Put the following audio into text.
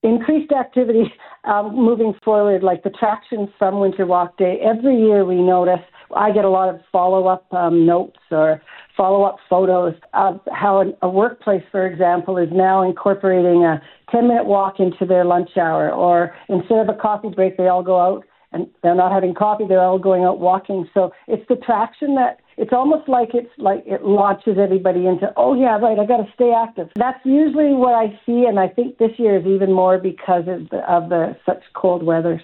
increased activity moving forward, like the tractions from Winter Walk Day. Every year we notice, I get a lot of follow-up notes or follow-up photos of how a workplace, for example, is now incorporating a 10-minute walk into their lunch hour, or instead of a coffee break, they all go out and they're not having coffee, they're all going out walking. So it's the traction that, it's almost like it launches everybody into, oh yeah, right, I got to stay active. That's usually what I see, and I think this year is even more because of the such cold weather.